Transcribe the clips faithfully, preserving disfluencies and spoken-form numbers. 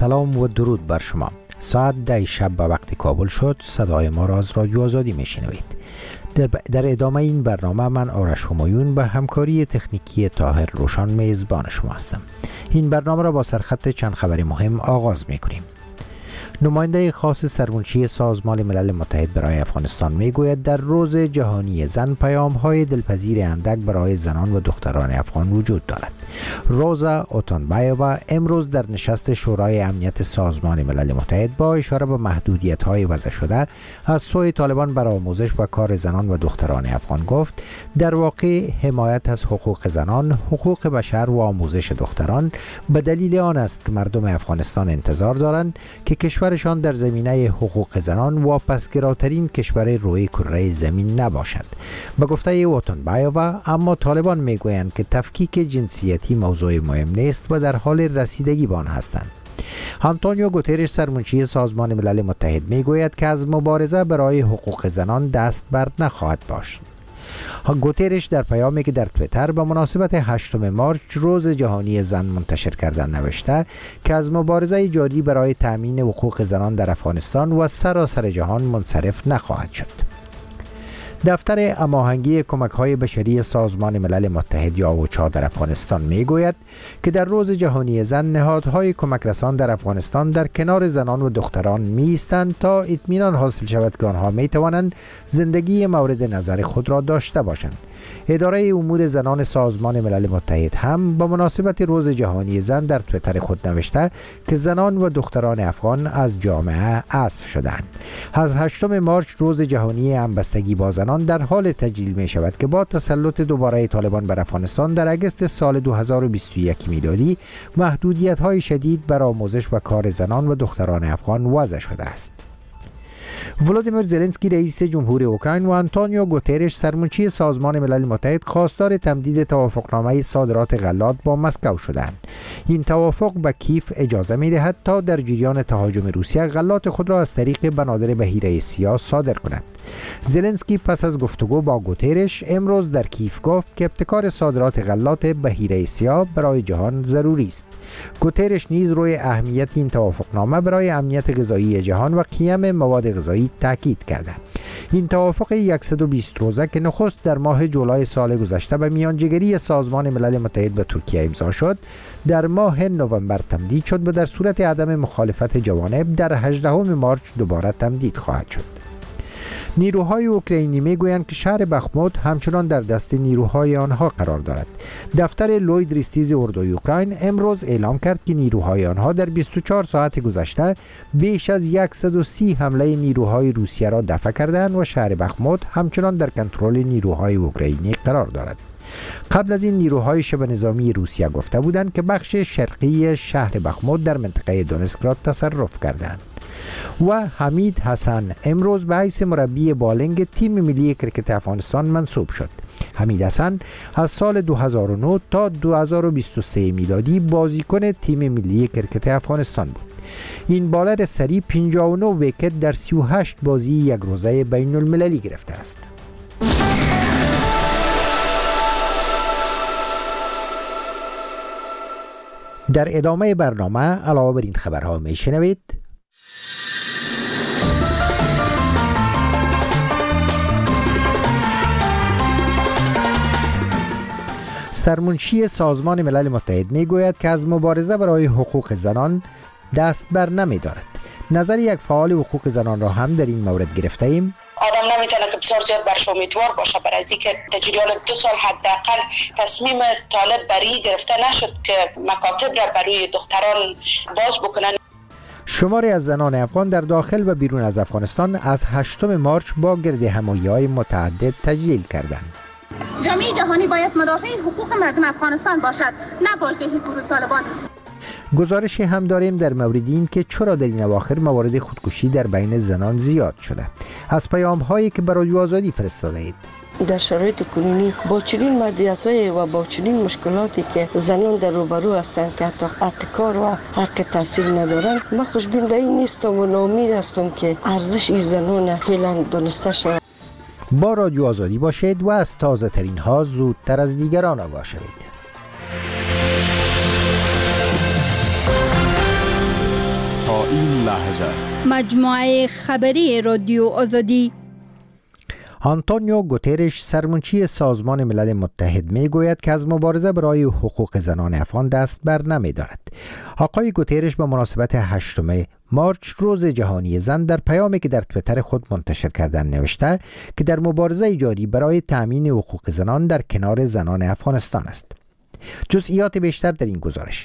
سلام و درود بر شما. ساعت ده شب به وقت کابل شد. صدای ما را از رادیو آزادی میشنوید. در, در ادامه این برنامه من آرش همایون به همکاری تکنیکی طاهر روشان میزبان شما هستم. این برنامه را با سرخط چند خبر مهم آغاز میکنیم. نماینده خاص سرمنشی سازمان ملل متحد برای افغانستان میگوید در روز جهانی زن پیام‌های دلپذیر اندک برای زنان و دختران افغان وجود دارد. روزا اوتونبایووا امروز در نشست شورای امنیت سازمان ملل متحد با اشاره به محدودیت‌های وضع شده از سوی طالبان بر آموزش و کار زنان و دختران افغان گفت در واقع حمایت از حقوق زنان، حقوق بشر و آموزش دختران به دلیل آن است که مردم افغانستان انتظار دارند که کشور شان در زمینه حقوق زنان واپسگراترین کشور روی کره زمین نباشد. به گفته اوتونبایووا اما طالبان میگویند که تفکیک جنسیتی موضوع مهم نیست و در حال رسیدگی به آن هستند. آنتونیو گوترش سرمنشی سازمان ملل متحد میگوید که از مبارزه برای حقوق زنان دست بر نخواهد داشت. گوترش در پیامی که در تویتر به مناسبت هشتم مارچ روز جهانی زن منتشر کردن نوشته که از مبارزه جاری برای تأمین حقوق زنان در افغانستان و سراسر جهان منصرف نخواهد شد. دفتر هماهنگی کمک‌های بشری سازمان ملل متحد یا اوچا در افغانستان میگوید که در روز جهانی زن نهادهای کمک رسان در افغانستان در کنار زنان و دختران می‌ایستند تا اطمینان حاصل شود که آنها می‌توانند زندگی مورد نظر خود را داشته باشند. اداره امور زنان سازمان ملل متحد هم با مناسبت روز جهانی زن در تویتر خود نوشته که زنان و دختران افغان از جامعه حذف شدند. از هشتم مارچ روز جهانی همبستگی با زنان در حال تجلیل می شود که با تسلط دوباره طالبان بر افغانستان در اگست سال دو هزار و بیست و یک میلادی محدودیت های شدید بر آموزش و کار زنان و دختران افغان وضع شده است. ولادیمیر زلنسکی رئیس جمهور اوکراین و آنتونیو گوترش سرمنشی سازمان ملل متحد خواستار تمدید توافقنامه صادرات غلات با مسکو شدند. این توافق به کیف اجازه می‌دهد تا در جریان تهاجم روسیه غلات خود را از طریق بنادر بحیره سیاه صادر کند. زلنسکی پس از گفتگو با گوترش امروز در کیف گفت که ابتکار صادرات غلات بحیره سیاه برای جهان ضروری است. گوترش نیز روی اهمیت این توافقنامه برای امنیت غذایی جهان و قیم مواد غذایی تاکید کرده. این توافق صد و بیست روزه که نخست در ماه جولای سال گذشته به میانجیگری سازمان ملل متحد به ترکیه امضا شد، در ماه نوامبر تمدید شد و در صورت عدم مخالفت جوانب در هجدهم مارچ دوباره تمدید خواهد شد. نیروهای اوکراینی میگویند که شهر بخموت همچنان در دست نیروهای آنها قرار دارد. دفتر لوید ریستیز اردوی اوکراین امروز اعلام کرد که نیروهای آنها در بیست و چهار ساعت گذشته بیش از صد و سی حمله نیروهای روسیه را دفع کردند و شهر بخموت همچنان در کنترل نیروهای اوکراینی قرار دارد. قبل از این نیروهای شبه نظامی روسیه گفته بودند که بخش شرقی شهر بخموت در منطقه دونسک را تصرف کردند. و حمید حسن امروز به حیث مربی بالنگ تیم ملی کرکت افغانستان منصوب شد. حمید حسن از سال دو هزار و نه تا دو هزار و بیست و سه میلادی بازیکن تیم ملی کرکت افغانستان بود. این بالر سری پنجاه و نه ویکت در سی و هشت بازی یک روزه بین المللی گرفته است. در ادامه برنامه علاوه بر این خبرها میشنوید: سرمنشی سازمان ملل متحد میگوید که از مبارزه برای حقوق زنان دست بر نمی دارد. نظر یک فعال حقوق زنان را هم در این مورد گرفته ایم. آدم نمیتونه که بسیار زیاد برش امیدوار باشه برای از اینکه در جریان دو سال حداقل تصمیم طالب بری گرفته نشد که مکاتب را برای دختران باز بکنن. شماری از زنان افغان در داخل و بیرون از افغانستان از هشتم مارچ با گرد همایی‌های متعدد تجلیل کردند. جامعه جهانی باید مدافع حقوق مردم افغانستان باشد، نه بازدهی گروه طالبان. گزارشی هم داریم در مورد این که چرا در این اواخر موارد خودکشی در بین زنان زیاد شده. از پیام هایی که برای آزادی فرستاده اید. در شرایط کنونی با چنین محدودیت‌های و با چنین مشکلاتی که زنان در روبرو هستند که حتی حق کار و حق تحصیل ندارند، من خوشبین به این نیستم و ناامید هستم که ارزش این زنان فعلا دانسته شود. با رادیو آزادی باشید و از تازه ترین ها زودتر از دیگران آگاه شوید. تا این لحظه. مجموعه خبری رادیو آزادی. آنتونیو گوترش سرمنشی سازمان ملل متحد می گوید که از مبارزه برای حقوق زنان افغان دست بر نمی دارد. آقای گوترش به مناسبت هشتم مارچ روز جهانی زن در پیامی که در توییتر خود منتشر کردن نوشته که در مبارزه جاری برای تأمین حقوق زنان در کنار زنان افغانستان است. جزئیات بیشتر در این گزارش.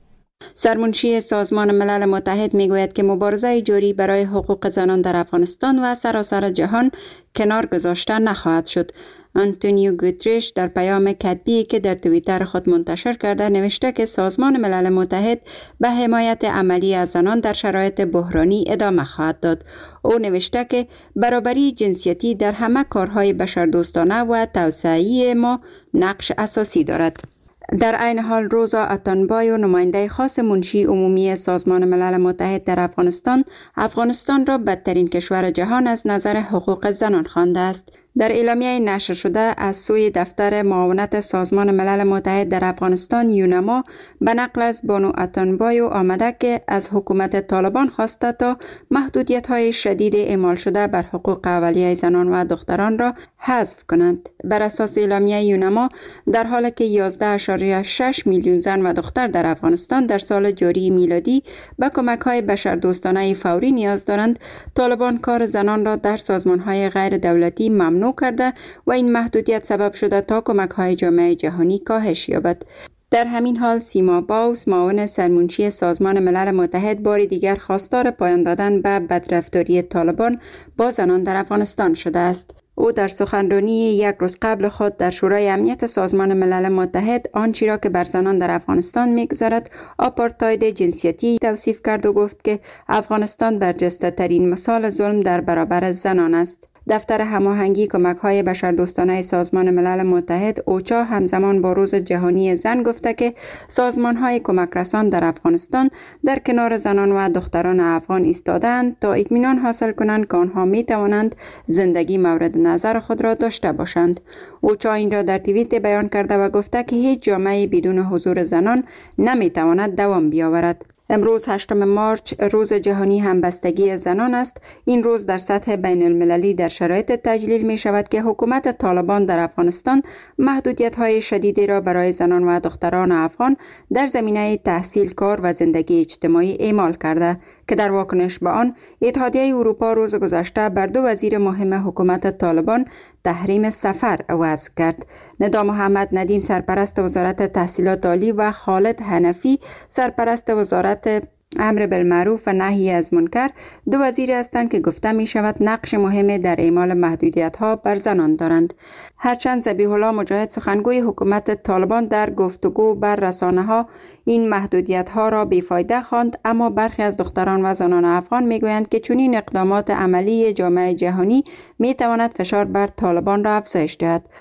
سرمنشی سازمان ملل متحد میگوید که مبارزه جاری برای حقوق زنان در افغانستان و سراسر جهان کنار گذاشته نخواهد شد. آنتونیو گوترش در پیام کتبی که در توییتر خود منتشر کرده نوشته که سازمان ملل متحد به حمایت عملی از زنان در شرایط بحرانی ادامه خواهد داد. او نوشته که برابری جنسیتی در همه کارهای بشردوستانه و توسعه‌ای ما نقش اساسی دارد. در عین حال روزا اتانبایو نماینده خاص منشی عمومی سازمان ملل متحد در افغانستان، افغانستان را بدترین کشور جهان از نظر حقوق زنان خوانده است. در اعلامیه نشر شده از سوی دفتر معاونت سازمان ملل متحد در افغانستان یونما به نقل از بانو اتانبایو آمده که از حکومت طالبان خواسته تا محدودیت‌های شدید اعمال شده بر حقوق اولیه زنان و دختران را حذف کنند. بر اساس اعلامیه یونما در حالی که یازده ممیز شش میلیون زن و دختر در افغانستان در سال جاری میلادی به کمک‌های بشردوستانه فوری نیاز دارند، طالبان کار زنان را در سازمان‌های غیر دولتی ممنوع کرده و این محدودیت سبب شده تا کمک‌های جامعه جهانی کاهش یابد. در همین حال سیما باوس معاون سرمنشی سازمان ملل متحد بار دیگر خواستار پایان دادن به بدرفتاری طالبان با زنان در افغانستان شده است. او در سخنرانی یک روز قبل خود در شورای امنیت سازمان ملل متحد آنچه را که بر زنان در افغانستان می‌گذرد آپارتاید جنسیتی توصیف کرد و گفت که افغانستان برجسته ترین مثال ظلم در برابر زنان است. دفتر هماهنگی کمک‌های بشردوستانه سازمان ملل متحد اوچا همزمان با روز جهانی زن گفته که سازمان‌های کمک رسان در افغانستان در کنار زنان و دختران افغان ایستادند تا اطمینان حاصل کنند که آنها می‌توانند زندگی مورد نظر خود را داشته باشند. اوچا این را در توییت بیان کرده و گفته که هیچ جامعه بدون حضور زنان نمی‌تواند دوام بیاورد. امروز هشتم مارچ روز جهانی همبستگی زنان است. این روز در سطح بین المللی در شرایط تجلیل می شود که حکومت طالبان در افغانستان محدودیت های شدیدی را برای زنان و دختران افغان در زمینه تحصیل، کار و زندگی اجتماعی اعمال کرده که در واکنش به آن اتحادیه اروپا روز گذشته بر دو وزیر مهم حکومت طالبان تحریم سفر وضع کرد. ندا محمد ندیم سرپرست وزارت تحصیلات عالی و خالد حنفی سرپرست وزارت امر بالمعروف و نهی از منکر دو وزیری هستند که گفته می شود نقش مهمی در اعمال محدودیت ها بر زنان دارند. هرچند ذبیح الله مجاهد سخنگوی حکومت طالبان در گفتگو بر رسانه ها این محدودیت ها را بیفایده خواند، اما برخی از دختران و زنان افغان می گویند که چنین اقدامات عملی جامعه جهانی می تواند فشار بر طالبان را افزایش دهد.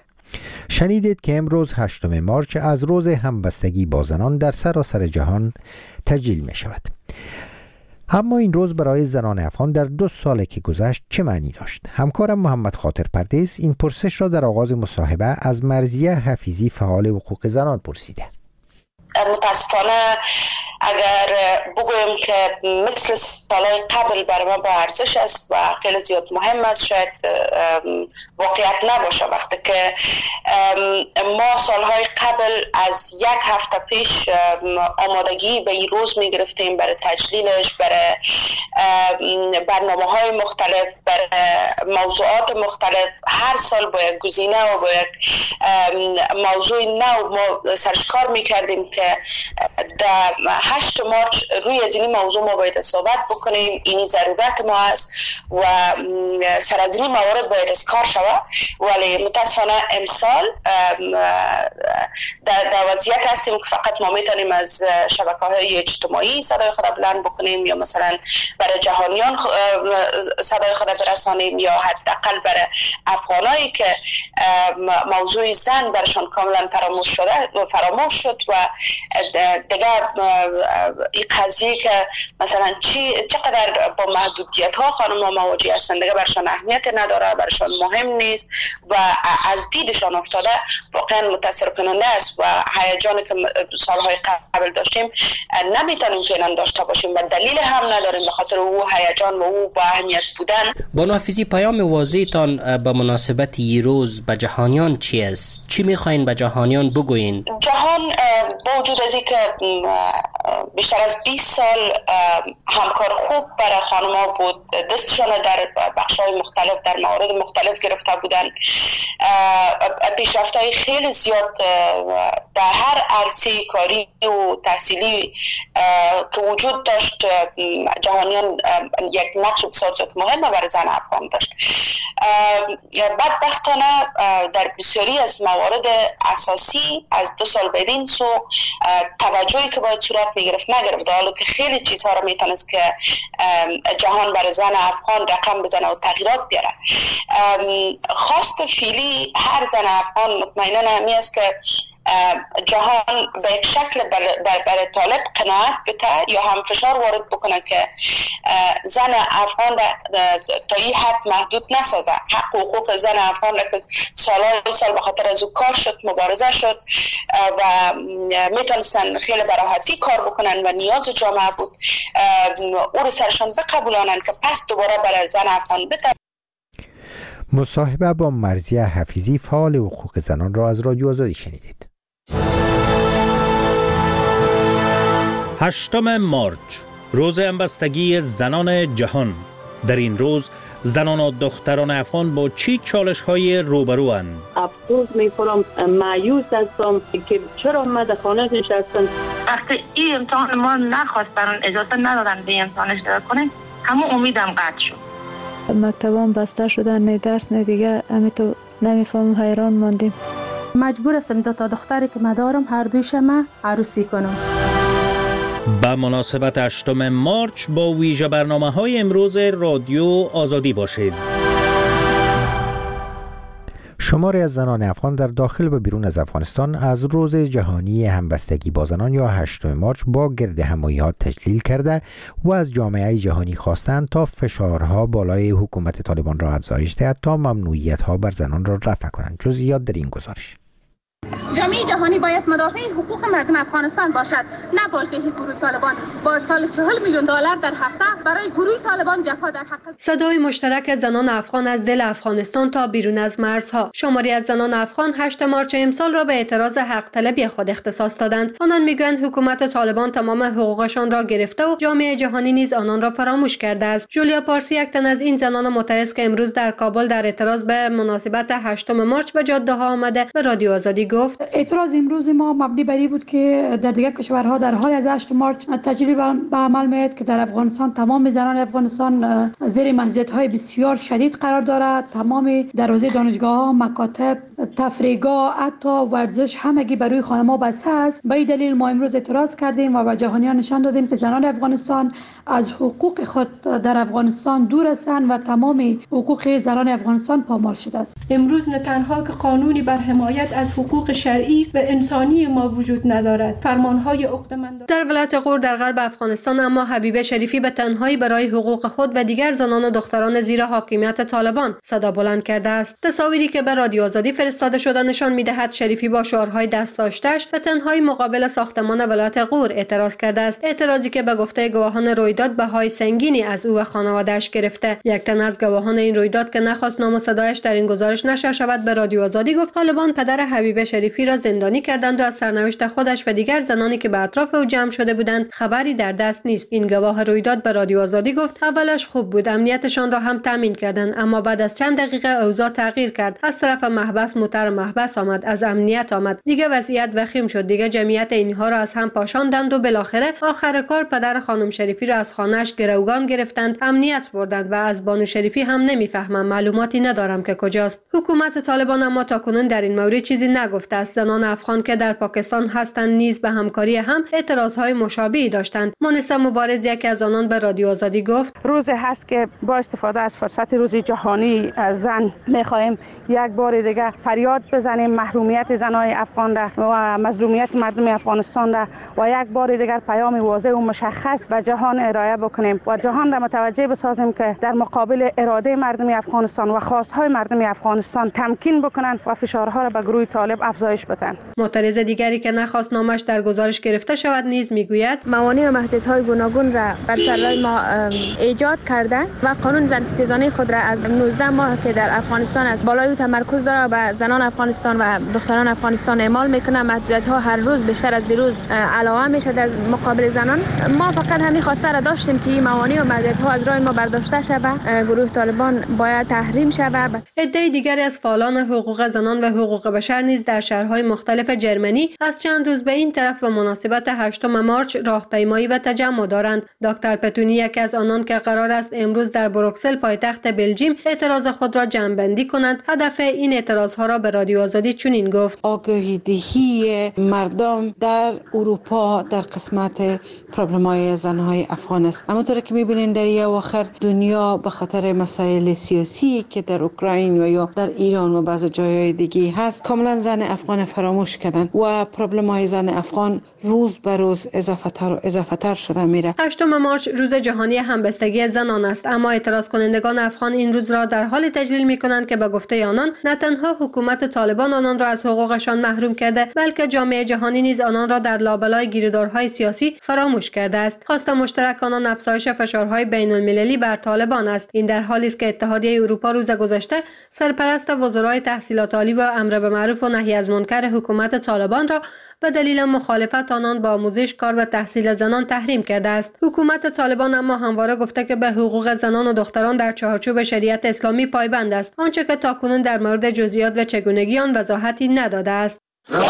شنیدید که امروز هشتم مارچ از روز همبستگی با زنان در سراسر جهان تجلیل می شود. اما این روز برای زنان افغان در دو سالی که گذشت چه معنی داشت؟ همکارم محمد خاطر پردیس این پرسش را در آغاز مصاحبه از مرضیه حفیظی فعال حقوق زنان پرسیده. متاسفانه اگر بگویم که مثل سالهای قبل برای ما با ارزش است و خیلی زیاد مهم است، شاید واقعیت نباشه وقتی که ما سالهای قبل از یک هفته پیش آمادگی به این روز می گرفتیم برای تجلیلش، برای برنامه های مختلف، برای موضوعات مختلف. هر سال با یک گزینه و با یک موضوع نو ما سرشکار می کردیم که در هشت مارچ روی از این موضوع ما باید صحبت بکنیم، اینی ضرورت ما است و سر از این موارد باید از کار شود. ولی متاسفانه امسال در, در وضعیت هستیم که فقط ما میتونیم از شبکه‌های اجتماعی صدای خود بلند بکنیم یا مثلا برای جهانیان صدای خود برسانیم یا حداقل برای افغانایی که موضوع زن برشان کاملا فراموش شده فراموش شد و دیگر این قضیه که مثلا چی چقدر با محدودیت ها خانم ها مواجه هستند دیگه برشان اهمیت نداره، برشان مهم نیست و از دیدشان افتاده واقعا متاثر کننده است و هیجانی که سالهای قبل داشتیم نمیتونیم فعلا داشته باشیم و دلیل هم نداریم به خاطر او هیجان و او با اهمیت بودن. بانو حفیظی، پیام واضحتان به مناسبت این روز به جهانیان چی است؟ چی میخواین به جهانیان بگوین؟ جهان با وجود از اینکه بیشتر از بیست سال همکار خوب برای خانم‌ها بود، دستشان در بخش‌های مختلف در موارد مختلف گرفته بودن، پیشرفت‌های خیلی زیاد در هر عرصه کاری و تحصیلی که وجود داشت، جهانیان یک نقش بسیار مهم برای زن افغان داشت. بدبختانه در بسیاری از موارد اساسی از دو سال بدین سو توجهی که باید صورت میگرفت نگرفت، حالا که خیلی چیزها رو میتونست که جهان برای زن افغان رقم بزنه و تغییرات بیاره. خواست فعلی هر زن افغان مطمئنا همی است که جهان به یک شکل برای طالب قناعت بده یا هم فشار وارد بکنه که زن افغان تا این حد محدود نسازه. حق و حقوق زن افغان که سالهای سال به خاطر از او کار شد، مبارزه شد و میتونستن خیلی براحتی کار بکنن و نیاز جامعه بود، او رو سرشان بقبولانن که پس دوباره برای زن افغان بده. مصاحبه با مرضیه حفیظی، فعال حقوق زنان را از رادیو آزادی شنیدید. هشتم مارچ، روز همبستگی زنان جهان. در این روز زنان و دختران افغان با چی چالش های روبرو اند؟ افسوس میکنم، مایوس هستم که چرا من در خانه نشستم. وقتی این امتحان ما نخواستن، اجازه ندادن به امتحان اشتراک کنیم، همون امیدم قطع شد. مکتبان بسته شدن، نه درس نه دیگه، همین تو نمیفهم، حیران ماندیم. مجبور هستم دو تا دختری که من دارم هر دویشم عروسی کنم. به مناسبت هشتم مارچ با ویژه برنامه های امروز رادیو آزادی باشید. شماری از زنان افغان در داخل و بیرون از افغانستان از روز جهانی همبستگی با زنان یا هشتم مارچ با گرد همایی‌ها تجلیل کرده و از جامعه جهانی خواستند تا فشارها بالای حکومت طالبان را افزایش دهد تا ممنوعیت‌ها بر زنان را رفع کنند. جزئیات در این گزارش. جامعه جهانی باید مدافع حقوق مردم افغانستان باشد، نه بازدهی گروه طالبان. با سال چهل میلیون دلار در هفته برای گروه طالبان جفا در حق. صدای مشترک زنان افغان از دل افغانستان تا بیرون از مرزها. شماری از زنان افغان هشتم مارچ امسال را به اعتراض حق طلبی خود اختصاص دادند. آنان میگویند حکومت طالبان تمام حقوقشان را گرفته و جامعه جهانی نیز آنان را فراموش کرده است. جولیا پارسی، یک تن از این زنان معترض که امروز در کابل در اعتراض به مناسبت هشتم مارچ به جاده ها آمده، به رادیو آزادی گفت: اعتراض امروز ما مبنی بر این بود که در دیگر کشورها در حال از هشتم مارچ تجلیل به عمل میاد که در افغانستان تمام زنان افغانستان زیر محدودیت‌های بسیار شدید قرار دارد. تمام دروازه دانشگاه‌ها، مکاتب، تفریحگاه، حتی ورزش همگی بر روی خانم‌ها بسته است. به این دلیل ما امروز اعتراض کردیم و به جهانیان نشان دادیم که زنان افغانستان از حقوق خود در افغانستان دور هستند و تمام حقوق زنان افغانستان پامال شده است. امروز نه تنها که قانونی بر حمایت از حقوق شرعی و انسانی ما وجود ندارد، فرمانهای عقده‌مند در ولایت غور در غرب افغانستان اما حبیبه شریفی به تنهایی برای حقوق خود و دیگر زنان و دختران زیر حاکمیت طالبان صدا بلند کرده است. تصاویری که به رادیو آزادی فرستاده شده نشان می‌دهد شریفی با شعارهای دست داشته‌اش به تنهایی مقابل ساختمان ولایت غور اعتراض کرده است. اعتراضی که به گفته گواهان رویداد بهای سنگینی از او و خانواده‌اش گرفته. یک تن از گواهان این رویداد که نخواست نام و صدایش در این گزارش نشر شود به رادیو آزادی گفت طالبان پدر حبیبه شریفی را زندانی کردند و از سرنوشت خودش و دیگر زنانی که به اطراف او جمع شده بودند خبری در دست نیست. این گواه رویداد به رادیو آزادی گفت اولش خوب بود، امنیتشان را هم تامین کردند، اما بعد از چند دقیقه اوضاع تغییر کرد. از طرف محبس موتر محبس آمد، از امنیت آمد، دیگه وضعیت وخیم شد، دیگه جمعیت اینها را از هم پاشاندند و بالاخره آخر کار پدر خانم شریفی را از خانه‌اش گروگان گرفتند، امنیت بردند و از بانو شریفی هم نمیفهمم، معلوماتی ندارم که کجاست. حکومت طالبان اما تاکنون در این مورد چیزی نگفته است. است. زنان افغان که در پاکستان هستند نیز به همکاری هم اعتراضهای مشابهی داشتند. مونسا مبارز یکی از آنان به رادیو آزادی گفت: روز هست که با استفاده از فرصت روز جهانی زن می‌خواهیم یک بار دیگه فریاد بزنیم محرومیت زنای افغان را و مظلومیت مردم افغانستان را و یک بار دیگر پیام واضح و مشخص به جهان ارائه بکنیم و جهان را متوجه بسازیم که در مقابل اراده مردم افغانستان و خواستهای مردم افغانستان تمکین بکنند و فشارها را به گروه طالب افزایش بدن. معترض دیگری که نخواست نامش در گزارش گرفته شود نیز میگوید: موانع و محدودیت‌های گوناگون را بر سر ما ایجاد کرده و قانون زن ستیزانه خود را از نوزده ماه که در افغانستان است بالای تمرکز داره به زنان افغانستان و دختران افغانستان اعمال میکنه. محدودیت‌ها هر روز بیشتر از دیروز علاوه میشه در مقابل زنان. ما فقط همین خواسته را داشتیم که موانع و محدودیت‌ها از راه ما برداشته شود. گروه طالبان باید تحریم شود. عده دیگری از فعالان حقوق زنان و حقوق بشر نیز در شهرهای مختلف جرمنی از چند روز به این طرف به مناسبت هشتم مارچ راهپیمایی و تجمع دارند. دکتر پتونی یکی از آنان که قرار است امروز در بروکسل پایتخت بلژیم اعتراض خود را جمع‌بندی کنند، هدف این اعتراضها را به رادیو آزادی چنین گفت: آگاهی دهی مردم در اروپا در قسمت پروبلم‌های زن‌های افغان است. همونطور که می‌بینید در این اواخر دنیا به خاطر مسائل سیاسی که در اوکراین و یا در ایران و بعضی جایهای دیگه هست کاملا زن افغان فراموش کردن و پروبلم‌های زن افغان روز به روز اضافه تر و اضافه تر شده میره. هشتم مارچ روز جهانی همبستگی زنان است، اما اعتراض کنندگان افغان این روز را در حال تجلیل می‌کنند که به گفته آنان نه تنها حکومت طالبان آنان را از حقوقشان محروم کرده، بلکه جامعه جهانی نیز آنان را در لابلای گیردارهای سیاسی فراموش کرده است. خواست مشترک آنان افزایش فشارهای بین‌المللی بر طالبان است. این در حالی است که اتحادیه اروپا روز گذشته سرپرست وزرای تحصیلات عالی و امر به معروف و نهی از منکر حکومت طالبان را به دلیل مخالفت آنان با آموزش، کار و تحصیل زنان تحریم کرده است. حکومت طالبان اما همواره گفته که به حقوق زنان و دختران در چارچوب شریعت اسلامی پایبند است، آنچه که تاکنون در مورد جزئیات و چگونگی آن وضاحتی نداده است.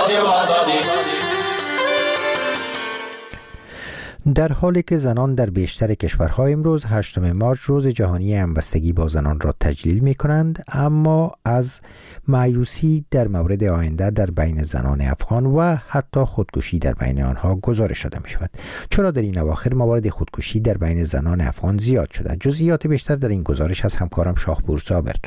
در حالی که زنان در بیشتر کشورها امروز هشتم مارچ روز جهانی همبستگی با زنان را تجلیل می کنند، اما از مایوسی در مورد آینده در بین زنان افغان و حتی خودکشی در بین آنها گزارش داده می شود. چرا در این اواخر موارد خودکشی در بین زنان افغان زیاد شده؟ جزئیات بیشتر در این گزارش از همکارم شاهپور صابر.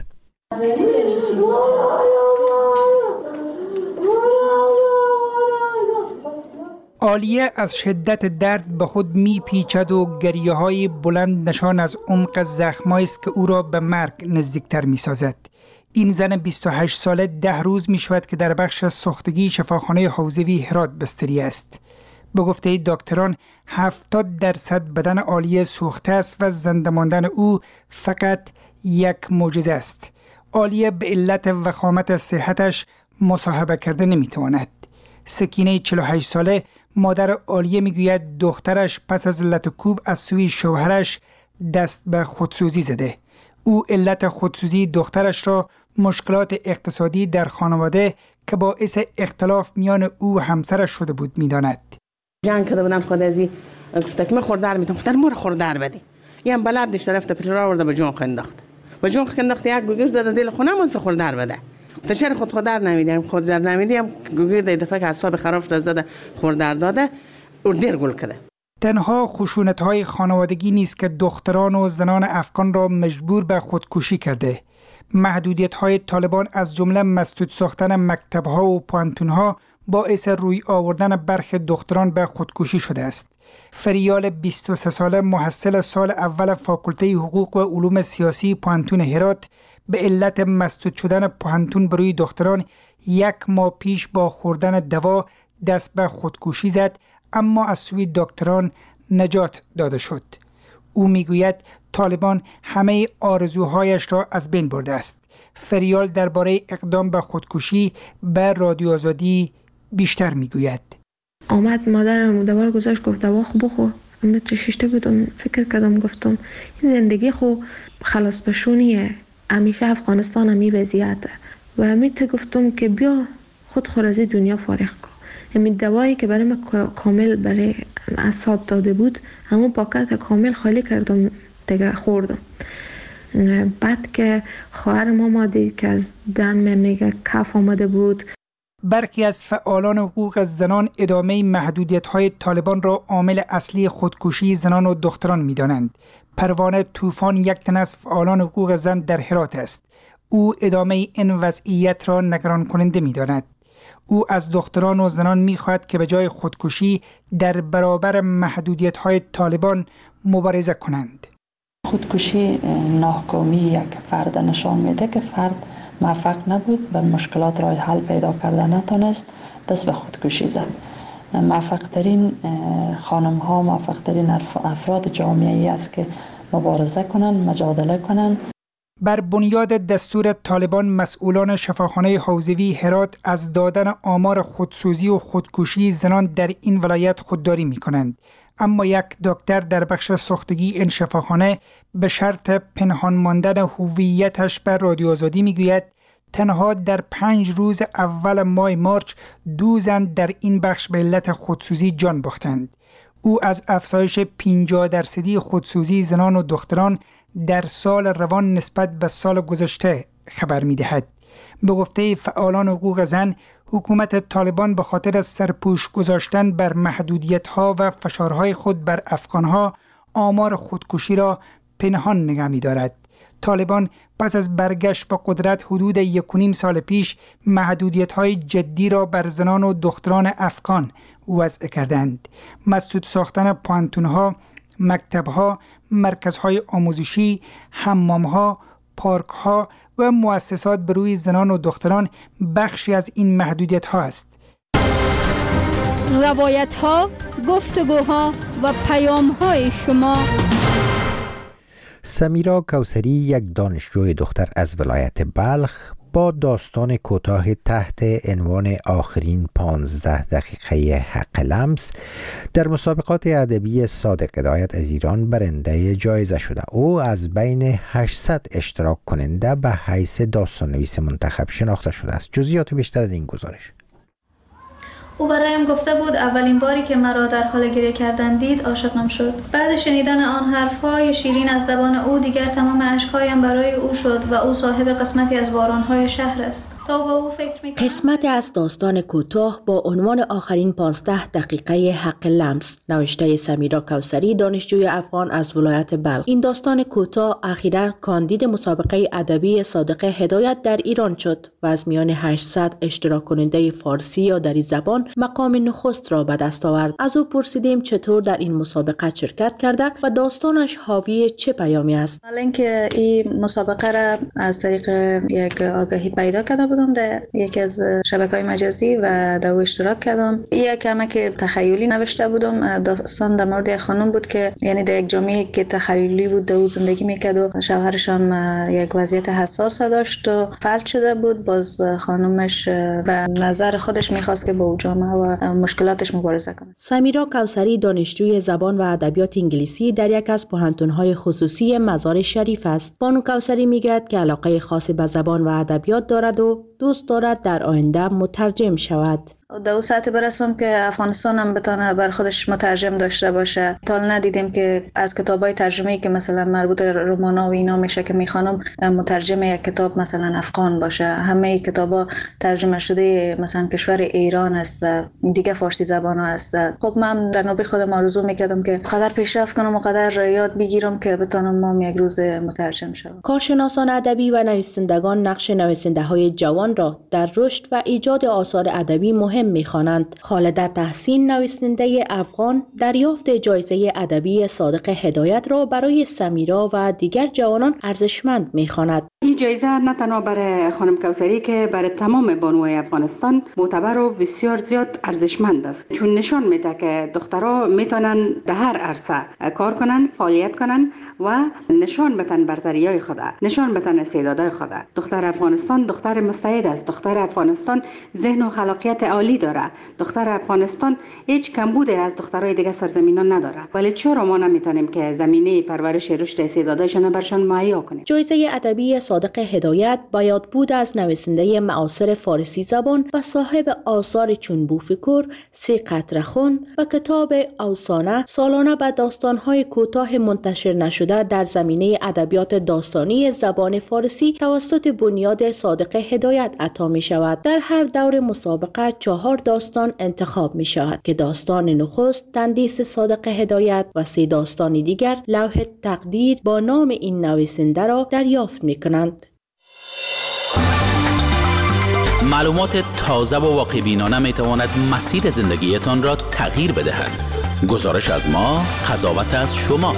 عالیه از شدت درد به خود می پیچد و گریه های بلند نشان از عمق زخمایی است که او را به مرگ نزدیکتر می سازد. این زن بیست و هشت ساله ده روز می شود که در بخش سوختگی شفاخانه حوزوی هرات بستری است. به گفته دکتران هفتاد درصد بدن عالیه سوخته است و زنده ماندن او فقط یک معجزه است. عالیه به علت وخامت صحتش مصاحبه کرده نمی تواند. سکینه چهل و هشت ساله مادر عالیه میگوید دخترش پس از لطوکوب از سوی شوهرش دست به خودسوزی زده. او علت خودسوزی دخترش را مشکلات اقتصادی در خانواده که باعث اختلاف میان او و همسرش شده بود میداند. جنگ کرده بودن خود ازی گفته که من خوردار میتونم، گفتن مور خوردار بدی. یه هم بلد داشته رفته پلرا ورده به جون انداخت. به جون انداخت یک گوگیر زده دل خونه مست خوردار بده. گفته چرا خود خوردار نمیدیم؟ خوددار نمیدیم. گوگیر ده دفعه که اعصاب خراب شده زده خوردار داده و دیر گل کرده. تنها خشونت‌های خانوادگی نیست که دختران و زنان افغان را مجبور به خودکشی کرده. محدودیت‌های طالبان از جمله مسدود ساختن مکتب‌ها و پوانتون‌ها باعث روی آوردن برخی دختران به خودکشی شده است. فریال بیست و سه ساله محصل سال اول فاکولته حقوق و علوم سیاسی پوانتون هرات به علت مسدود شدن پوانتون برای دختران یک ماه پیش با خوردن دوا دست به خودکشی زد، اما از سوی دکتران نجات داده شد. او میگوید طالبان همه آرزوهایش را از بین برده است. فریال درباره اقدام به خودکشی به رادیو آزادی بیشتر میگوید. آمد مادرم دوباره گذاشت گفت دوا خو بخور. متر ششته بودم فکر کردم گفتم این زندگی خو خلاص بشونیه، همیشه افغانستان همی وضعیته و همیت گفتم که بیا خود خور از دنیا فارغ کن. همین دوایی که برای من کامل برای اعصاب داده بود همون پاکت کامل خالی کردم دیگه خوردم. بعد که خواهر ماما دید که از دن میگه کف آمده بود، برخی از فعالان حقوق زنان ادامه محدودیت‌های طالبان را عامل اصلی خودکشی زنان و دختران می‌دانند. پروانه طوفان یک تن از فعالان حقوق زن در هرات است. او ادامه این وضعیت را نگران کننده می‌داند. او از دختران و زنان می‌خواهد که به جای خودکشی در برابر محدودیت‌های طالبان مبارزه کنند. خودکشی ناکامی یک فرد نشان میده که فرد موفق نبود، به مشکلات راه حل پیدا کرده نتونست، دست به خودکشی زد. موفق ترین خانم ها، موفق ترین افراد جامعه است که مبارزه کنند، مجادله کنند. بر بنیاد دستور طالبان مسئولان شفاخانه حوزوی هرات از دادن آمار خودسوزی و خودکشی زنان در این ولایت خودداری می کنند. اما یک دکتر در بخش ساختگی این شفاخانه به شرط پنهان ماندن هویتش بر رادیو آزادی میگوید تنها در پنج روز اول ماه مارچ دو زن در این بخش به علت خودسوزی جان باختند. او از افزایش پنجاه درصدی خودسوزی زنان و دختران در سال روان نسبت به سال گذشته خبر می‌دهد. به گفته فعالان حقوق زن، حکومت طالبان به خاطر سرپوش گذاشتن بر محدودیت‌ها و فشارهای خود بر افغان‌ها آمار خودکشی را پنهان نگه می‌دارد. طالبان پس از برگشت به قدرت حدود یک و نیم سال پیش محدودیت‌های جدی را بر زنان و دختران افغان وضع کردند. مسدود ساختن پانتون‌ها، مکتب‌ها، مرکزهای آموزشی، حمام‌ها، پارک‌ها و مؤسسات بر روی زنان و دختران بخشی از این محدودیت‌ها است. روایت‌ها، گفتگوها و پیام‌های شما. سمیرا کوثری، یک دانشجوی دختر از ولایت بلخ، با داستان کوتاه تحت عنوان آخرین پانزده دقیقه حق لمس در مسابقات ادبی صادق هدایت از ایران برنده جایزه شده. او از بین هشتصد اشتراک کننده به حیث داستان نویس منتخب شناخته شده است. جزئیات بیشتر از این گزارش. او برایم گفته بود اولین باری که مرا در حال گریه کردن دید عاشقم شد. بعد شنیدن آن حرفهای شیرین از زبان او دیگر تمام اشکهایم برای او شد و او صاحب قسمتی از بارانهای شهر است. تا به او فکر می‌کنم. قسمتی از داستان کوتاه با عنوان آخرین پانزده دقیقه حق لمس نوشته سمیرا کوثری، دانشجوی افغان از ولایت بلخ. این داستان کوتاه اخیراً کاندید مسابقه ادبی صادق هدایت در ایران شد و از میان هشتصد اشتراک کننده فارسی یا دری زبان مقام نخست را به دست آورد. از او پرسیدیم چطور در این مسابقه شرکت کرده و داستانش حاوی چه پیامی است. حالا اینکه این مسابقه را از طریق یک آگاهی پیدا کرده بودم در یکی از شبکه‌های مجازی و در اشتراک کردم. یک کمک تخیلی نوشته بودم. داستان در مورد یک خانم بود که یعنی در یک جامعه که تخیلی بود در زندگی میکرد و شوهرش هم یک وضعیت حساس داشت و فلج شده بود. باز خانمش به نظر خودش میخواست که با او جامعه و مشکلاتش مبارزه کنه. سمیرا کوثری دانشجوی زبان و ادبیات انگلیسی در یک از پوهنتون‌های خصوصی مزار شریف است. بانو کوثری میگوید که علاقه خاصی به زبان و ادبیات دارد و دوست دارد در آینده مترجم شود. در اون ساعت برسم که افغانستان هم بتونه بر خودش مترجم داشته باشه. تا ندیدیم که از کتابای ترجمه‌ای که مثلا مربوط به رمانا و اینا میشه که میخوانم مترجم یک کتاب مثلا افغان باشه. همه کتابا ترجمه شده مثلا کشور ایران است، دیگه فارسی زبان است. خب من در نوبه خودم آرزو میکردم که قدر پیشرفت کنم و قدر یاد بگیرم که بتونم ما یک روز مترجم شوم. کارشناسان ادبی و نویسندگان نقش نویسنده‌های جوان را در رشد و ایجاد آثار ادبی مهم می‌خوانند. خالده تحسین، نویسنده افغان، دریافت جایزه ادبی صادق هدایت را برای سمیرا و دیگر جوانان ارزشمند می‌خواند. این جایزه نه تنها برای خانم کوثری که برای تمام بانوهای افغانستان معتبر و بسیار زیاد ارزشمند است، چون نشان میده که دخترها میتونن در هر عرصه کار کنن، فعالیت کنن و نشان بدن برتریای خود، نشان بدن استعدادهای خود. دختر افغانستان دختر مستعد است. دختر افغانستان ذهن و خلاقیت عالی داره. دختر افغانستان هیچ کمبودی از دخترای دیگه سرزمینان نداره. ولی چرا ما نمیتونیم که زمینه پرورش رشد استعدادایشان برشان مهیا کنیم؟ جایزه ادبی صادق هدایت با یاد بود از نویسنده معاصر فارسی زبان و صاحب آثار چون بوفکر، سی قطره خون و کتاب اوسانه سالانه به داستان‌های کوتاه منتشر نشده در زمینه ادبیات داستانی زبان فارسی توسط بنیاد صادق هدایت هدایت عطا می شود. در هر دور مسابقه چهار داستان انتخاب می شود که داستان نخست تندیس صادق هدایت و سه داستان دیگر لوح تقدیر با نام این نویسنده را دریافت می کنند. معلومات تازه و واقع بینانه می تواند مسیر زندگیتان را تغییر بدهد. گزارش از ما، قضاوت از شما.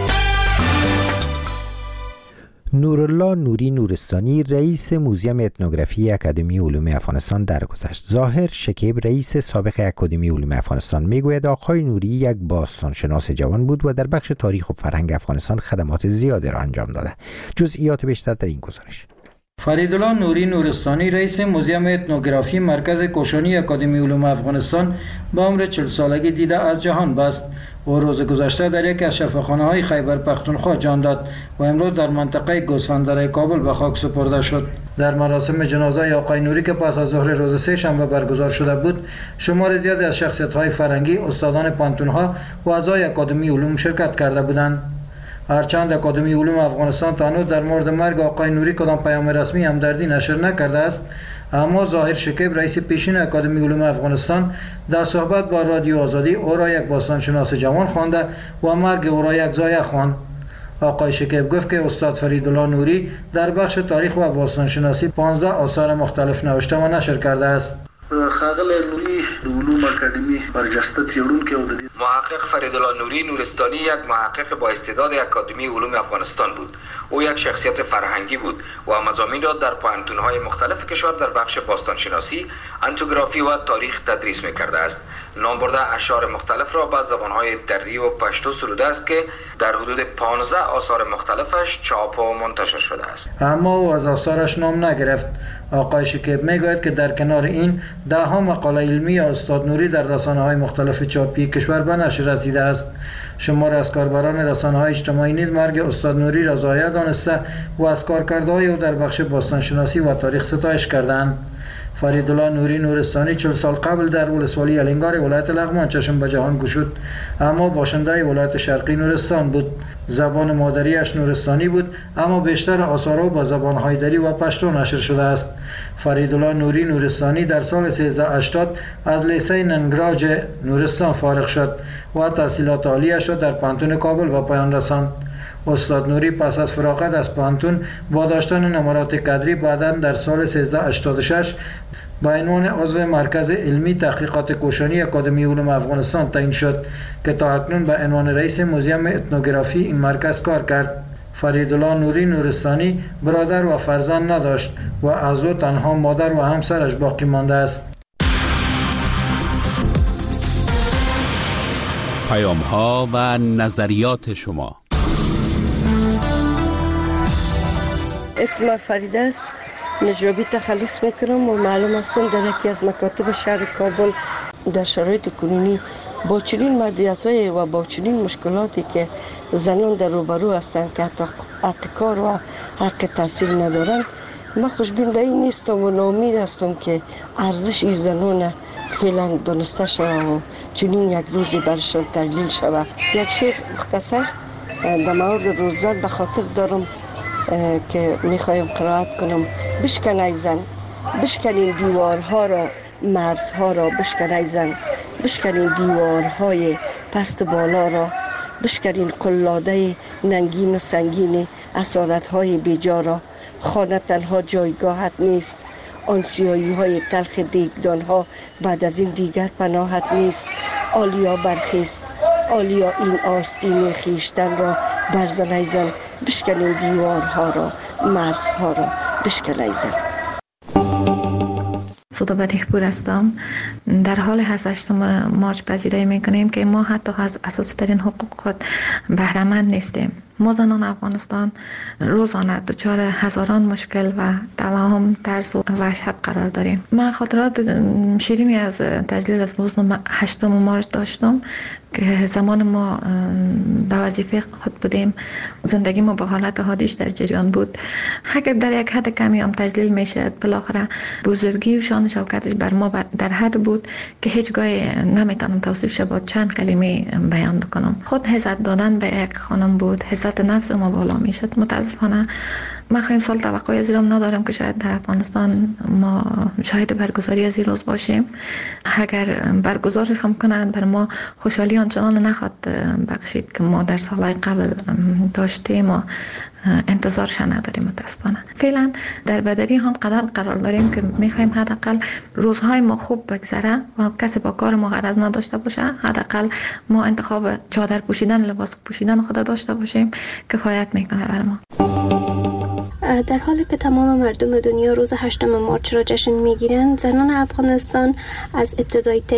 نورالله نوری نورستانی رئیس موزیم اتنوگرافی اکادمی علوم افغانستان درگذشت. ظاهر شکیب رئیس سابق اکادمی علوم افغانستان میگوید آقای نوری یک باستانشناس جوان بود و در بخش تاریخ و فرهنگ افغانستان خدمات زیادی را انجام داده. جزئیات بیشتر در این گزارش. فریدالله نوری نورستانی رئیس موزیم اتنوگرافی مرکز کوشانی اکادمی علوم افغانستان با عمر چهل سالگی دیده از جهان بست. او روز گذشته در یک از شفاخانه‌های خیبر پختونخوا جان داد و امروز در منطقه گوسفندره کابل به خاک سپرده شد. در مراسم جنازه آقای نوری که پس از ظهر روز سه شنبه برگزار شده بود، شمار زیادی از شخصیت‌های فرهنگی، استادان پانتون‌ها و اعضای اکادمی علوم شرکت کرده بودند. هرچند اکادمی علوم افغانستان تا هنوز در مورد مرگ آقای نوری کدام پیام رسمی همدردی نشر نکرده است، اما ظاهر شکیب رئیس پیشین اکادمی علوم افغانستان در صحبت با رادیو آزادی او را یک باستانشناس جوان خوانده و مرگ او را یک ضایعه خواند. آقای شکیب گفت که استاد فریدالله نوری در بخش تاریخ و باستانشناسی پانزده آثار مختلف نوشته و نشر کرده است. ښاغلی نوري د علوم اکاډمي برجسته څېړونکی او د محقق فریدالله نوری نورستانی یک محقق با استعداد اکادمی علوم افغانستان بود. او یک شخصیت فرهنگی بود و مضامین را در پوهنتون‌های مختلف کشور در بخش باستانشناسی، انتوگرافی و تاریخ تدریس می‌کرده است. نام برده اشعار مختلف را به زبان‌های دری و پشتو سروده است که در حدود پانزده آثار مختلفش چاپ و منتشر شده است. اما او از آثارش نام نگرفت. آقای شکیب میگوید که در کنار این ده ها مقاله علمی استاد نوری در رسانه‌های مختلف چاپی کشور به نشر رسیده است. شمار از کاربران رسانه‌های اجتماعی نیز مرگ استاد نوری را ضایعه دانسته و از کارکردهای او در بخش باستانشناسی و تاریخ ستایش کردند. فریدالله نوری نورستانی چهل سال قبل در ولسوالی الینگار ولایت لغمان چشم به جهان گشود، اما باشنده ولایت شرقی نورستان بود. زبان مادریش نورستانی بود، اما بیشتر آثار او با زبان‌های دری و پشتو نشر شده است. فریدالله نوری نورستانی در سال سیزده هشتاد از لیسه ننگراج نورستان فارغ شد و تحصیلات عالیش را در پانتون کابل به پایان رساند. استاد نوری پس از فراغت از پانتون با داشتن نمرات قدری بعداً در سال سیزده هشتاد و شش با عنوان عضو مرکز علمی تحقیقات کوشانی اکادمی علوم افغانستان تعیین شد که تا اکنون به عنوان رئیس موزیم اتنوگرافی این مرکز کار کرد. فریدالله نوری نورستانی برادر و فرزند نداشت و از او تنها مادر و همسرش باقی مانده است. پیام ها و نظریات شما. اسم فریده است. نجابی تخلص میکنم و معلوم هستم در یکی از مکاتب شهر کابل در شرایط کنونی با چنین مردیت‌های و با چنین مشکلاتی که زنان در روبرو هستند که حق کار و حق تحصیل ندارند، من خوشبین به این نیستم و ناامید هستم که ارزش این زنان فعلا دانسته شود و چنین یک روزی برشان تقلیل شود. یک شعر مختصر در مورد روزدار به خاطر دارم که میخوایم قرائت کنم. بشکن ای زن، بشکن این دیوارها را، مرزها را بشکن ای زن، بشکن این دیوارهای پست و بالا را، بشکن این قلاده ننگین و سنگین اسارتهای بیجا را. خانه تنها جایگاهت نیست، آن سیاهی های تلخ دیگدانها بعد از این دیگر پناهت نیست. آلیا برخیست، آلیا این آستین خیشتن را برزن ای زن، بشکن این دیوارها را، مرزها را بشکن ای زن. سودا بدیخپور هستم. در حال هشتم مارچ پذیرایی میکنیم که ما حتی از اساسی ترین حقوق خود بهره‌مند نیستیم. ما زنان افغانستان روزانه دچار هزاران مشکل و توهم، ترس و وحشت قرار داریم. من خاطرات شیرینی از تجلیل از روز هشتم مارچ داشتم که زمان ما به وظیفه خود بودیم، زندگی ما به حالت عادیش در جریان بود. اگر در یک حد کمی هم تجلیل میشد، بالاخره بزرگی و شان شوکتش بر ما در حد بود که هیچگاه نمیتونم توصیف شه با چند کلمه بیان بکنم. خود عزت دادن به یک خانم بود، عزت نفس ما بالا میشد. متاسفانه ما خیلی سال توقعی از ایران ندارم که شاید در افغانستان ما شاهد برگزاری از این روز باشیم. اگر برگزارش هم کنند بر ما خوشحالی آنچنان نخواد بخشید که ما در سالهای قبل داشتیم و انتظارش نداریم متاسفانه. فعلا در بدری هم قدم قرار داریم که میخوایم حداقل روزهای ما خوب بگذره و کسی با کار ما غرض نداشته باشه. حداقل ما انتخاب چادر پوشیدن، لباس پوشیدن خود داشته باشیم کفایت میکنه بر ما. در حالی که تمام مردم دنیا روز هشتم مارچ را جشن میگیرند، زنان افغانستان از ابتدای